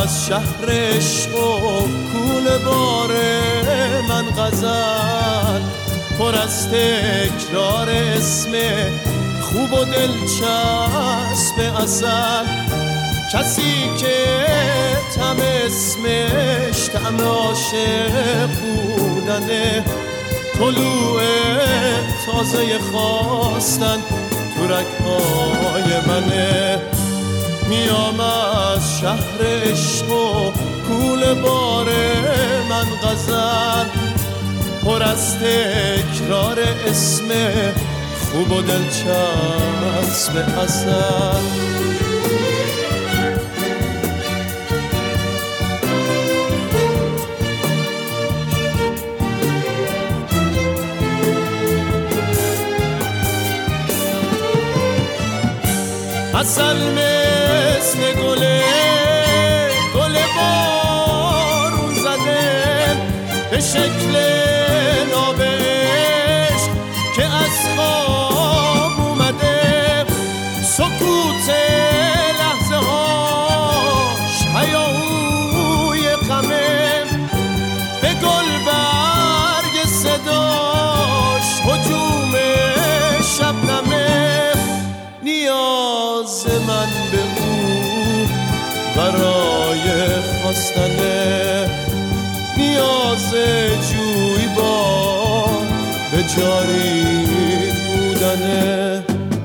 از شهر عشق و کوله بار من غزل پر از تکرار اسم خوب و دلچسب اصل. کسی که طعم اسمش طعم عاشق بودنه، طلوع تازه خواستن تو رگ‌های منه. میام از شهر عشق و کوله بار من غزل پر از تکرار اسم خوب و دلچسب اصل. اصل مثل گل بارون زده به شکل ناب عشق که از خواب اومده. سکوت لحظه هاش هیاهوی غمه، به گل برگ صداش هجوم شبنمه. نیاز من به او برای خواستنه، نیاز جویبار به جاری بودنه.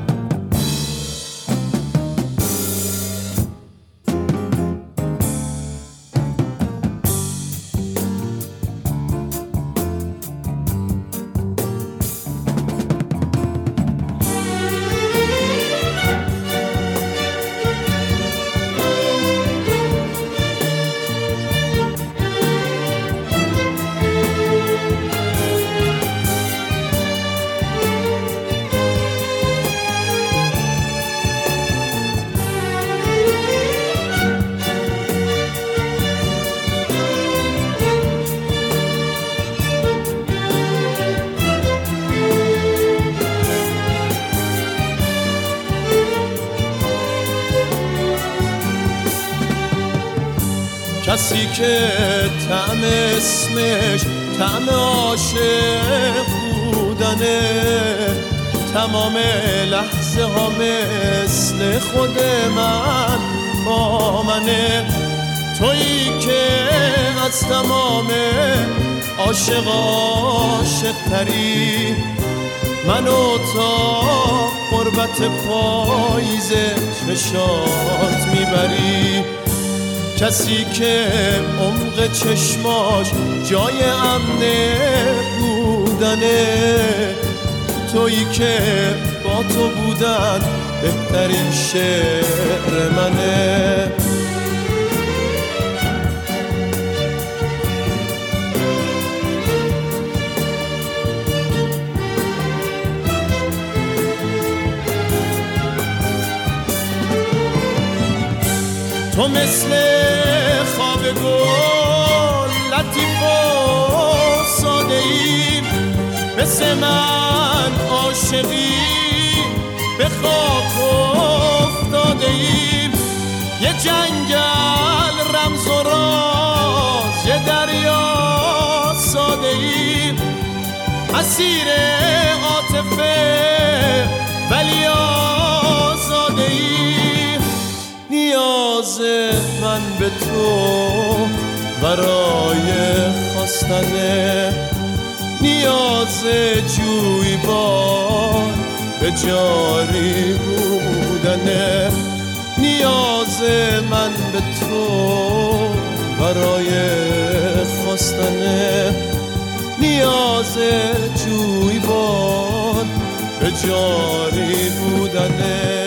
کسی که طعم اسمش طعم عاشق بودنه، تمام لحظه ها مثل خود من با منه. تویی که از تمام عاشق عاشق تری، منو تا قربت پاییز چشات میبری. کسی که عمق چشماش جای امن بودنه، تویی که با تو بودن بهترین شعر منه. تو مثل خواب گل لطیف و ساده ای، مثل من عاشقی به خاک افتاده ای. یه جنگل رمز و راز، یه دریا ساده ای، اسیر عاطفه ولی آزاده ای. نیاز من به تو برای خواستنه، نیاز جویبار به جاری بودنه. نیاز من به تو برای خواستنه، نیاز جویبار به جاری بودنه.